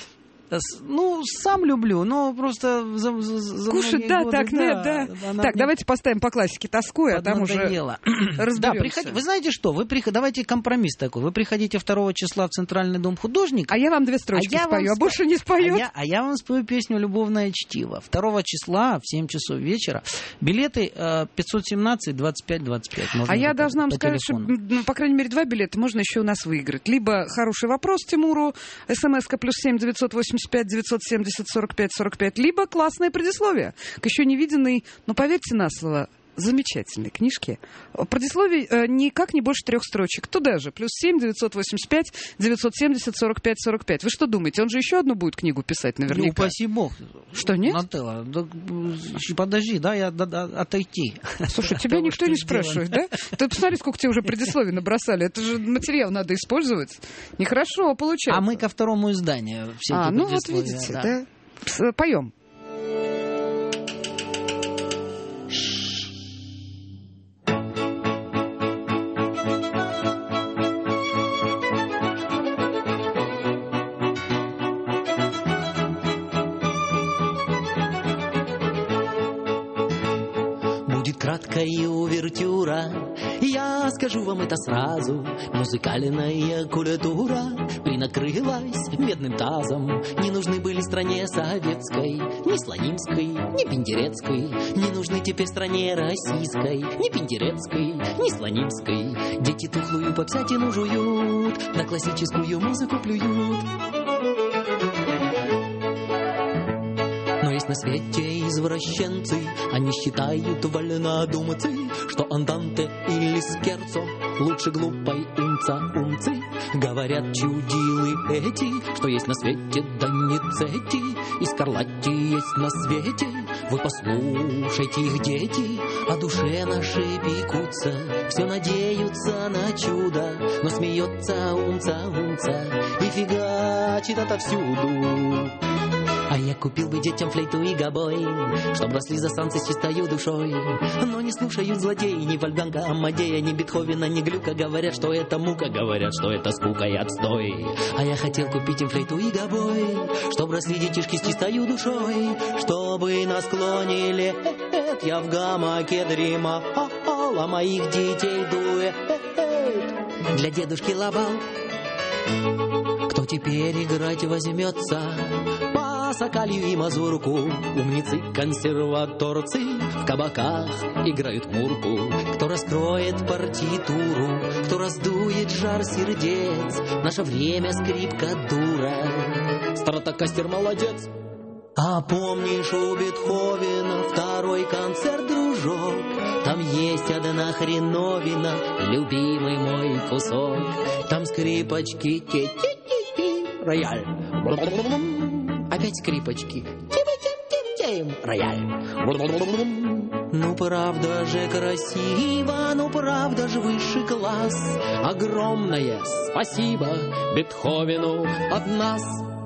Speaker 2: Ну, сам люблю, но просто за, за, за
Speaker 1: кушать, да,
Speaker 2: годы,
Speaker 1: так,
Speaker 2: да,
Speaker 1: нет, да. Так, давайте поставим по классике «Тоскуя», а там уже разберемся.
Speaker 2: Да, приходи, вы знаете что, вы приход, давайте компромисс такой. Вы приходите второго числа в Центральный дом художника.
Speaker 1: А я вам две строчки
Speaker 2: а
Speaker 1: спою, а
Speaker 2: сп...
Speaker 1: больше не спою.
Speaker 2: А я, а я вам спою песню «Любовное чтиво». Второго числа в семь часов вечера. Билеты пятьсот семнадцать двадцать пять двадцать пять.
Speaker 1: А я должна вам сказать, телефону. Что, ну, по крайней мере, два билета можно еще у нас выиграть. Либо «Хороший вопрос» Тимуру, смс-ка плюс семь девятьсот восемьдесят пять девятьсот семьдесят сорок пять сорок пять, либо классное предисловие к еще не виденной, но поверьте на слово, замечательной книжке. Предисловие э, никак не больше трех строчек. Туда же. Плюс семь девятьсот восемьдесят пять девятьсот семьдесят сорок пять сорок пять. Вы что думаете, он же еще одну будет книгу писать наверняка?
Speaker 2: Ну, упаси бог.
Speaker 1: Что, нет?
Speaker 2: Нателла, да, подожди, да, я да, да, отойти.
Speaker 1: Слушай, тебя никто не спрашивает, да? Ты посмотри, сколько тебе уже предисловий набросали. Это же материал надо использовать. Нехорошо получается.
Speaker 2: А мы ко второму изданию все
Speaker 1: А,
Speaker 2: эти
Speaker 1: ну вот видите, да. да? Поем.
Speaker 3: Будет краткая увертюра, я скажу вам это сразу. Музыкальная культура принакрылась медным тазом. Не нужны были стране советской, ни слонимской, ни пендерецкой. Не нужны теперь стране российской, ни пендерецкой, ни слонимской. Дети тухлую попсятину жуют, на классическую музыку плюют. Но есть на свете извращенцы, они считают вольнодумцы, что анданте или скерцо лучше глупой унца-унцы. Говорят чудилы эти, что есть на свете доницетти, и скарлатти есть на свете. Вы послушайте их, дети, о душе нашей пекутся, все надеются на чудо, но смеется унца-унца и фигачит отовсюду. А я купил бы детям флейту и гобой, чтоб росли засранцы с чистою душой. Но не слушают злодеи ни Вольфганга Амадея, ни Бетховена, ни Глюка. Говорят, что это мука, говорят, что это скука и отстой. А я хотел купить им флейту и гобой, чтоб росли детишки с чистою душой, чтобы на склоне лет я в гамаке дремал, а моих детей дует для дедушки ловал. Кто теперь играть возьмется по соколью и мазурку? Умницы, консерваторцы в кабаках играют мурку. Кто раскроет партитуру, кто раздует жар сердец? Наше время скрипка дура, стратокастер молодец. А помнишь у Бетховена второй концерт, дружок? Там есть одна хреновина, любимый мой кусок. Там скрипочки, ти-ти-ти-ти, рояль. Опять скрипочки, тим-тим-тим-тим, рояль. Ну правда же красиво, ну правда же высший класс. Огромное спасибо Бетховену от нас.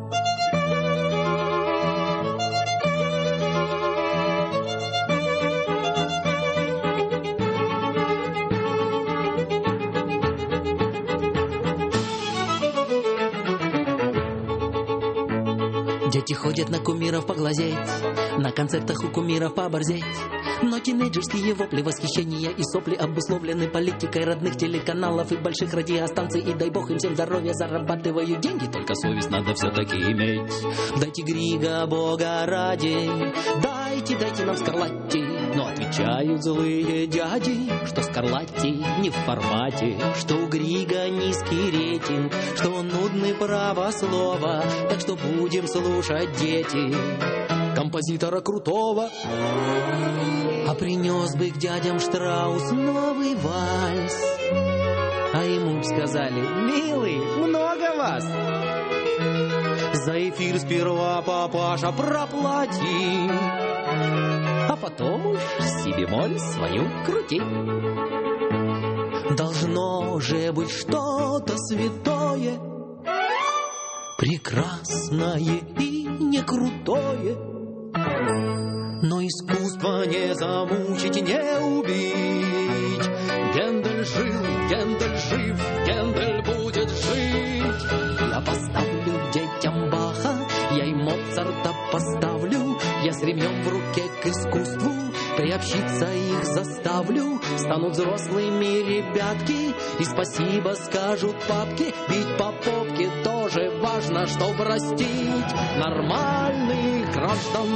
Speaker 3: Дети ходят на кумиров поглазеть, на концертах у кумиров поборзеть. Но тинейджерские вопли, восхищения и сопли обусловлены политикой родных телеканалов и больших радиостанций. И дай бог им всем здоровья, зарабатывают деньги, только совесть надо все-таки иметь. Дайте Грига, Бога ради, дайте, дайте нам Скарлатти. Но отвечают злые дяди, что Скарлатти не в формате, что у Грига низкий рейтинг, что он нудный правослово. Так что будем слушать, дети, композитора крутого. А принес бы к дядям Штраус новый вальс, а ему б сказали: милый, много вас. За эфир сперва, папаша, проплати, а потом уж си бемоль свою крути. Должно же быть что-то святое, прекрасное и не крутое. Но искусство не замучить, не убить. Гендель жил, Гендель жив, Гендель будет жить. Я поставлю детям Баха, я и Моцарта поставлю. Я с ремнем в руке к искусству приобщиться их заставлю. Станут взрослыми ребятки и спасибо скажут папке. Бить по попке тоже важно, чтоб растить нормальных граждан.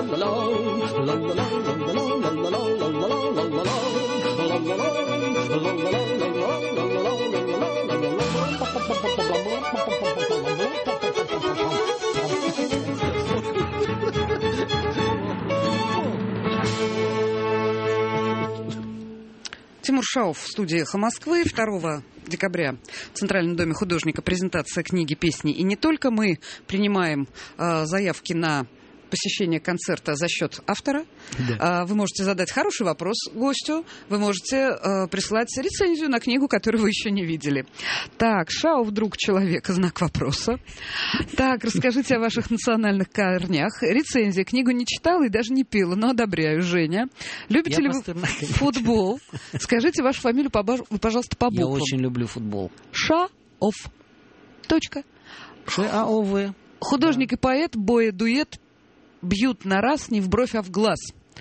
Speaker 1: Тимур Шаов в студии «Эхо Москвы». второго декабря в Центральном доме художника презентация книги «Песни». И не только мы принимаем э, заявки на посещение концерта за счет автора. Да. Вы можете задать хороший вопрос гостю, вы можете э, прислать рецензию на книгу, которую вы еще не видели. Так, Шаов, друг человека, знак вопроса. Так, расскажите о ваших национальных корнях. Рецензия. Книгу не читала и даже не пила, но одобряю. Женя. Любите Я ли вы футбол? Скажите вашу фамилию, пожалуйста, по буквам.
Speaker 2: Я очень люблю футбол.
Speaker 1: Шаов. Точка.
Speaker 2: Ш-А-О-В.
Speaker 1: Художник и поэт, боя дуэт, бьют на раз, не в бровь, а в глаз.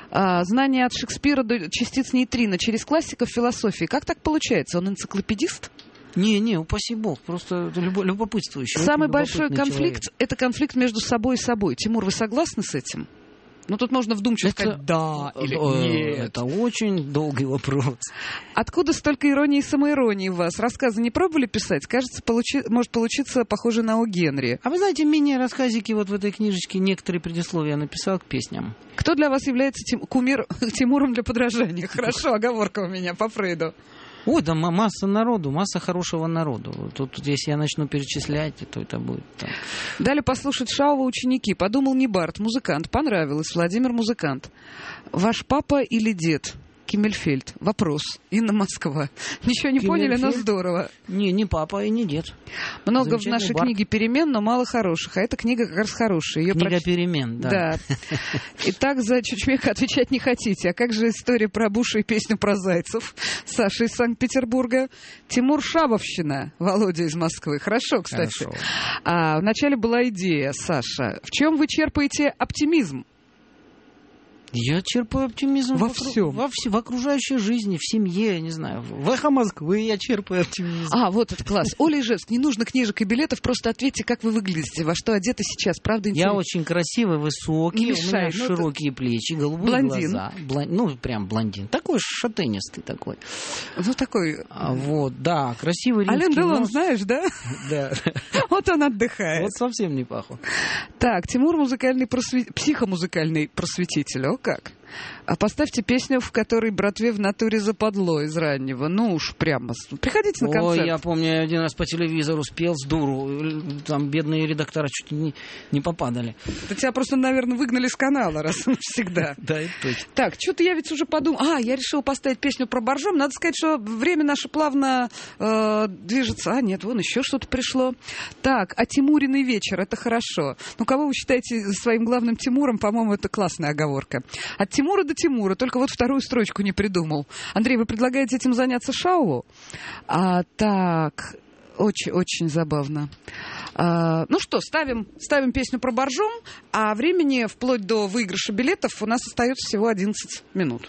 Speaker 1: А, знание от Шекспира до частиц нейтрино через классиков философии. Как так получается? Он энциклопедист?
Speaker 2: Не, не, упаси бог, просто любо, любопытствующий.
Speaker 1: Самый большой конфликт
Speaker 2: человек.
Speaker 1: Это конфликт между собой и собой. Тимур, вы согласны с этим? Ну, тут можно вдумчиво
Speaker 2: это,
Speaker 1: сказать «да» или
Speaker 2: э,
Speaker 1: «нет».
Speaker 2: Это очень долгий вопрос.
Speaker 1: Откуда столько иронии и самоиронии в вас? Рассказы не пробовали писать? Кажется, получи... может получиться похоже на О. Генри.
Speaker 2: А вы знаете, мини-рассказики вот в этой книжечке, некоторые предисловия я написал к песням.
Speaker 1: Кто для вас является тим... кумир... Тимуром для подражания? Хорошо, оговорка у меня по Фрейду.
Speaker 2: Ой, да масса народу, масса хорошего народу. Тут, тут если я начну перечислять, то это будет там.
Speaker 1: Дали послушать Шаова ученики. Подумал не Барт, музыкант. Понравилось. Владимир музыкант. Ваш папа или дед? Киммельфельд. Вопрос. Инна Москва. Ничего не поняли, но здорово.
Speaker 2: Не, не папа и не дед.
Speaker 1: Много в нашей книге перемен, но мало хороших. А эта книга как раз хорошая. Ее
Speaker 2: книга
Speaker 1: проч...
Speaker 2: перемен, да.
Speaker 1: Да. Итак, за Чучмека отвечать не хотите. А как же история про Буша и песню про зайцев? Саша из Санкт-Петербурга. Тимур Шабовщина. Володя из Москвы. Хорошо, кстати.
Speaker 2: Хорошо.
Speaker 1: А, вначале была идея, Саша. В чем вы черпаете оптимизм?
Speaker 2: Я черпаю оптимизм
Speaker 1: во
Speaker 2: вокруг,
Speaker 1: всем.
Speaker 2: Во вс- в окружающей жизни, в семье, я не знаю. В «Эхо Москвы» я черпаю оптимизм.
Speaker 1: А, вот это класс. Оля Ижевск, не нужно книжек и билетов, просто ответьте, как вы выглядите, во что одеты сейчас. Правда, интересно.
Speaker 2: Я очень красивый, высокий,
Speaker 1: Не мешай,
Speaker 2: у меня
Speaker 1: ну
Speaker 2: широкие ты... плечи, голубые
Speaker 1: блондин.
Speaker 2: глаза. Блон... Ну, прям блондин. Такой шатенистый такой.
Speaker 1: Ну, такой...
Speaker 2: А, вот, да, красивый римский
Speaker 1: Ален Делон,
Speaker 2: нос.
Speaker 1: знаешь, да?
Speaker 2: Да.
Speaker 1: Вот он отдыхает.
Speaker 2: Вот совсем не паху.
Speaker 1: Так, Тимур музыкальный просве... психомузыкальный просветитель. О, как? А поставьте песню, в которой братве в натуре западло из раннего. Ну уж прямо. Приходите на концерт.
Speaker 2: Ой, я помню, я один раз по телевизору спел с дуру. Там бедные редактора чуть не, не попадали.
Speaker 1: Да тебя просто, наверное, выгнали с канала раз и навсегда.
Speaker 2: Да, это точно.
Speaker 1: Так, что-то я ведь уже подумал. А, я решила поставить песню про боржом. Надо сказать, что время наше плавно э, движется. А, нет, вон еще что-то пришло. Так, а Тимуриный вечер, это хорошо. Ну, кого вы считаете своим главным Тимуром? По-моему, это классная оговорка. От Тимура до Тимура, только вот вторую строчку не придумал. Андрей, вы предлагаете этим заняться Шаову? А, так, очень-очень забавно. А, ну что, ставим, ставим песню про боржом, а времени вплоть до выигрыша билетов у нас остается всего одиннадцать минут.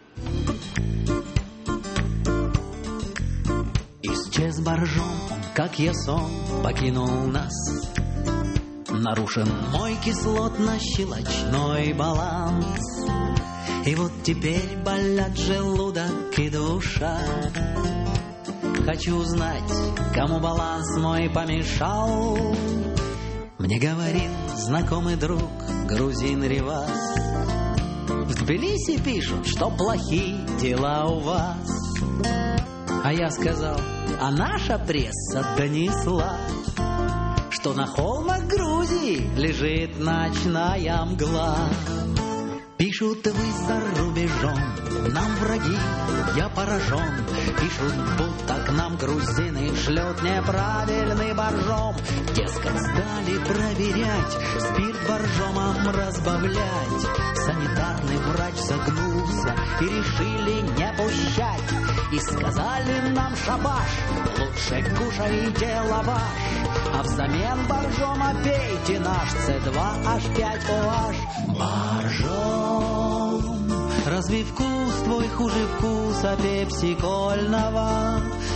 Speaker 3: Исчез боржом, как я сон, покинул нас. Нарушен мой кислотно-щелочной баланс. И вот теперь болят желудок и душа. Хочу узнать, кому баланс мой помешал. Мне говорил знакомый друг грузин Ривас. В Тбилиси пишут, что плохие дела у вас. А я сказал, а наша пресса донесла, что на холмах Грузии лежит ночная мгла. Пишут вы за рубежом, нам враги, я поражен. Пишут, будто к нам грузины шлют неправильный боржом. Дескать, стали проверять, спирт боржомом разбавлять. Санитарный врач загнулся и решили не пущать. И сказали нам шабаш, лучше кушайте лаваш, а взамен боржома пейте наш С два H пять O H. Боржом, разве вкус твой хуже вкуса пепсикольного?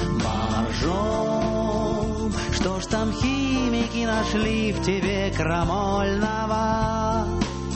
Speaker 3: Боржом, что ж там химики нашли в тебе крамольного?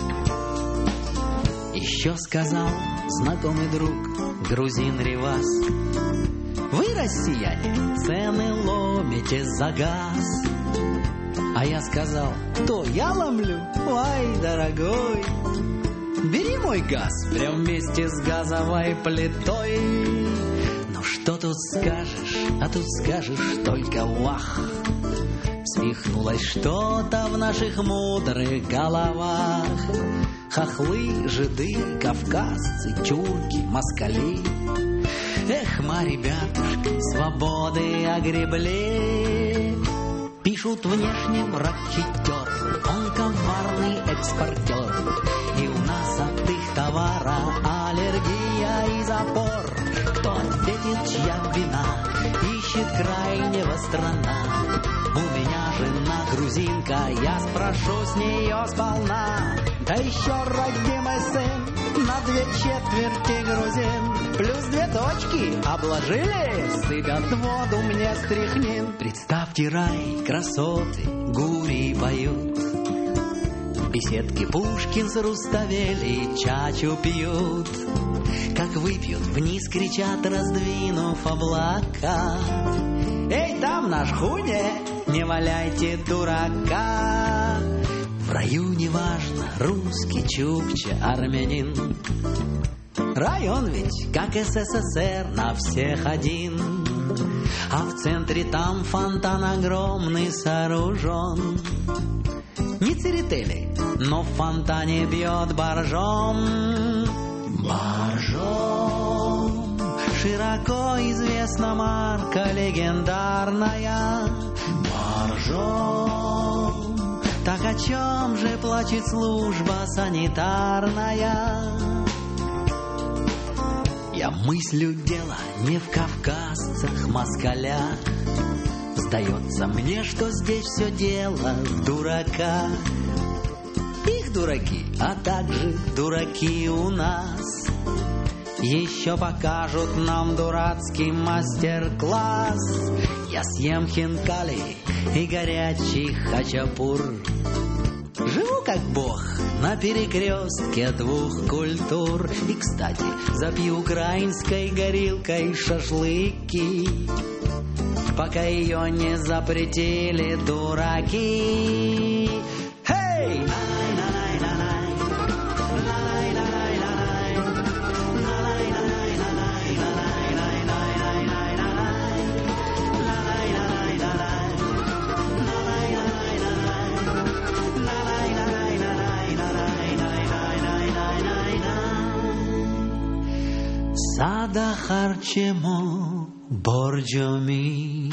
Speaker 3: Еще сказал знакомый друг грузин Ривас: вы, россияне, цены ломите за газ. А я сказал, кто я ломлю? Ой, дорогой, бери мой газ прям вместе с газовой плитой. Ну что тут скажешь, а тут скажешь только вах. Свихнулось что-то в наших мудрых головах. Хохлы, жиды, кавказцы, тюрки, москали. Эх, ма, ребятушки, свободы огребли. Пишут, внешне враг хитер, он коварный экспортер. И у нас от их товара аллергия и запор. Кто ответит, чья вина, ищет крайнего страна. У меня жена грузинка, я спрошу с нее сполна. Да еще родимый сын на две четверти грузин, плюс две точки обложили, сыпят воду мне стряхнин. Представьте рай, красоты, гури поют, беседки Пушкин с Руставели чачу пьют. Как выпьют, вниз кричат, раздвинув облака: эй, там на шхуне, не валяйте дурака. В раю неважно, русский, чукча, армянин, район ведь, как СССР, на всех один. А в центре там фонтан огромный сооружен. Не церетели, но в фонтане бьет боржом. Боржом. Широко известна марка легендарная. Боржом. Так о чем же плачет служба санитарная? Я мыслю дело не в кавказцах, москалях. Сдается мне, что здесь все дело в дураках. Их дураки, а также дураки у нас еще покажут нам дурацкий мастер-класс. Я съем хинкали и горячий хачапур. Живу как бог на перекрестке двух культур. И, кстати, запью украинской горилкой шашлыки, пока ее не запретили дураки. Hey! Сада харчемо борджоми.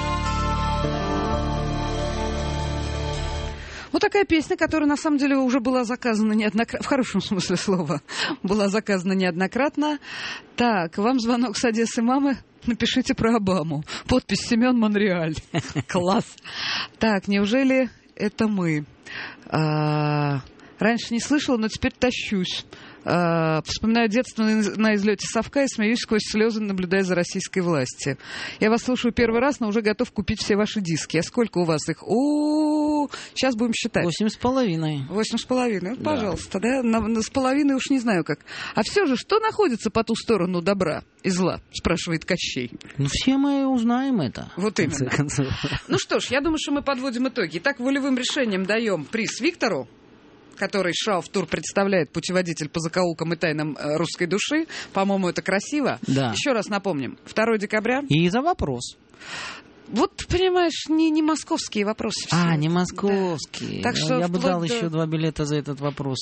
Speaker 1: Вот такая песня, которая на самом деле уже была заказана неоднократно, в хорошем смысле слова, была заказана неоднократно. Так, вам звонок с Одессы мамы. Напишите про Обаму. Подпись Семен Монреаль. Класс. Так, неужели это мы? А, раньше не слышала, но теперь тащусь. Uh, вспоминаю детство на излете совка и смеюсь сквозь слезы, наблюдая за российской властью. Я вас слушаю первый раз, но уже готов купить все ваши диски. А сколько у вас их? О, сейчас будем считать.
Speaker 2: Восемь с половиной.
Speaker 1: Восемь с половиной.
Speaker 2: Да.
Speaker 1: Пожалуйста, да? На, на, с половиной уж не знаю как. А все же, что находится по ту сторону добра и зла? Спрашивает Кощей.
Speaker 2: Ну, все мы узнаем это.
Speaker 1: Вот именно. Ну что ж, я думаю, что мы подводим итоги. Итак, волевым решением даем приз Виктору, который Шауф-тур представляет, путеводитель по закоулкам и тайнам русской души. По-моему, это красиво.
Speaker 2: Да.
Speaker 1: Еще раз напомним. второго декабря.
Speaker 2: И за вопрос.
Speaker 1: Вот, понимаешь, не, не московские вопросы.
Speaker 2: А,
Speaker 1: все.
Speaker 2: не московские.
Speaker 1: Да. Так что
Speaker 2: я бы дал
Speaker 1: до...
Speaker 2: еще два билета за этот вопрос.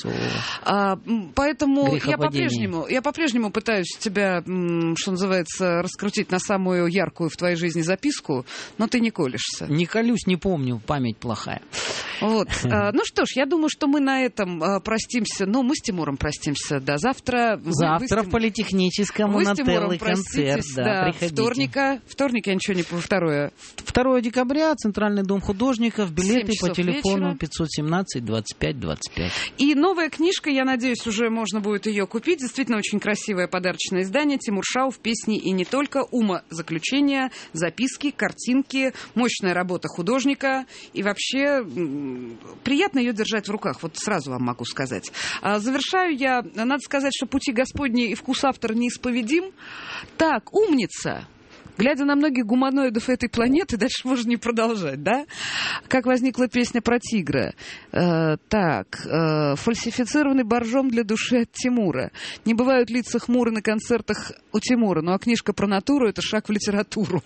Speaker 1: А, поэтому я по-прежнему, я по-прежнему пытаюсь тебя, что называется, раскрутить на самую яркую в твоей жизни записку, но ты не колешься.
Speaker 2: Не колюсь, не помню, память плохая.
Speaker 1: Вот. Ну что ж, я думаю, что мы на этом простимся. Ну, мы с Тимуром простимся до завтра.
Speaker 2: Завтра в Политехническом у Нателлы концерт. Да,
Speaker 1: да, вторника. Вторник я ничего не... Второе.
Speaker 2: второго декабря, Центральный дом художников. Билеты по телефону
Speaker 1: вечера.
Speaker 2: пятьсот семнадцать двадцать пять двадцать пять.
Speaker 1: И новая книжка, я надеюсь, уже можно будет ее купить. Действительно, очень красивое подарочное издание. Тимур Шауф, песни и не только. Умозаключения, записки, картинки, мощная работа художника. И вообще... приятно ее держать в руках, вот сразу вам могу сказать. А завершаю я, надо сказать, что пути Господни и вкус автора неисповедим. Так, умница. Глядя на многих гуманоидов этой планеты, дальше можно не продолжать, да? Как возникла песня про тигра? Э, так, э, фальсифицированный боржом для души от Тимура. Не бывают лица хмуры на концертах у Тимура, ну а книжка про натуру — это шаг в литературу.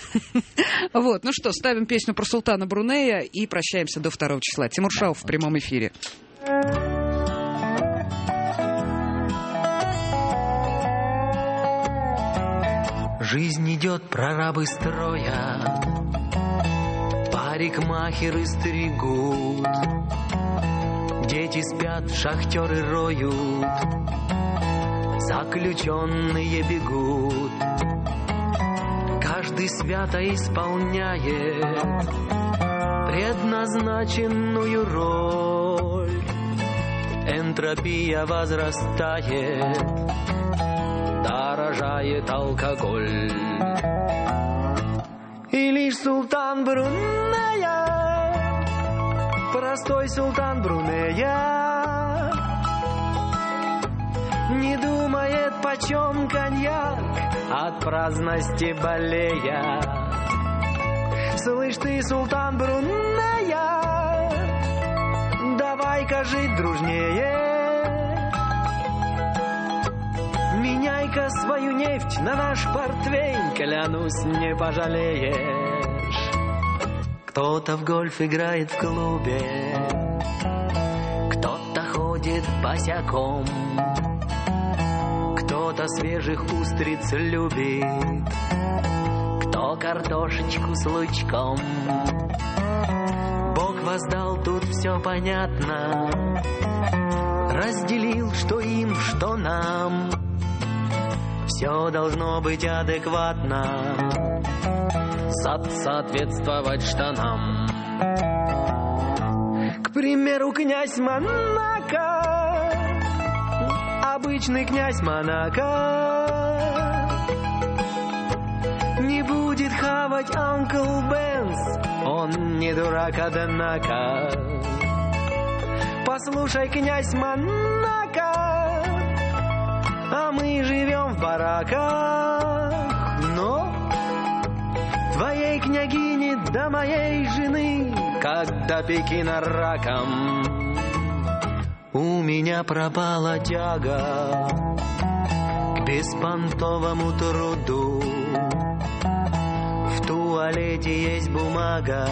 Speaker 1: Вот, ну что, ставим песню про султана Брунея и прощаемся до второго числа. Тимур Шауф в прямом эфире.
Speaker 3: Жизнь идет, прорабы строя, парикмахеры стригут, дети спят, шахтеры роют, заключенные бегут. Каждый свято исполняет предназначенную роль. энтропия возрастает, дорожает алкоголь. И лишь султан Брунея, простой султан Брунея, не думает, почем коньяк, от праздности болея. Слышь ты, султан Брунея, давай-ка жить дружнее. Меняй-ка свою нефть на наш портвейн, клянусь, не пожалеешь. Кто-то в гольф играет в клубе, кто-то ходит босяком, кто-то свежих устриц любит, кто картошечку с лучком. Бог воздал, тут все понятно, разделил, что им, что нам. Все должно быть адекватно, со- соответствовать штанам. К примеру, князь Монако, обычный князь Монако, не будет хавать Uncle Ben's, он не дурак, однако. Послушай, князь Монако, а мы живем в бараках, но твоей княгини до моей жены, как до Пекина раком. У меня пропала тяга к беспонтовому труду. В туалете есть бумага,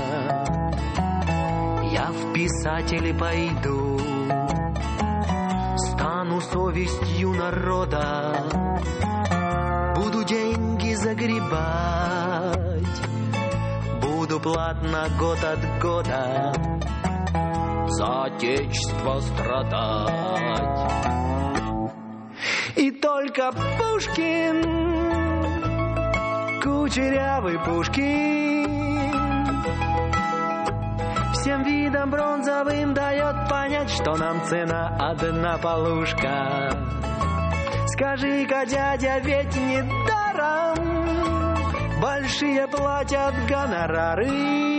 Speaker 3: я в писатели пойду. Стану совестью народа, буду деньги загребать, буду платно год от года за отечество страдать. И только Пушкин, кучерявый Пушкин, всем видом бронзовым дает понять, что нам цена одна полушка. Скажи-ка, дядя, ведь не даром большие платят гонорары.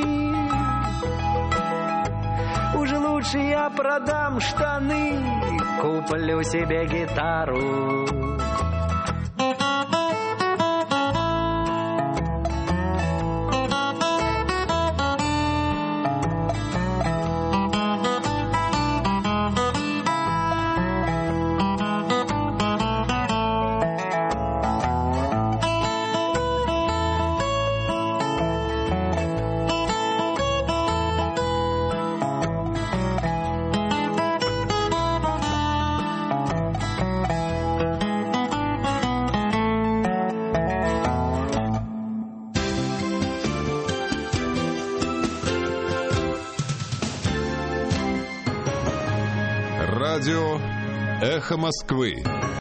Speaker 3: Уж лучше я продам штаны, куплю себе гитару.
Speaker 4: Радио «Эхо Москвы».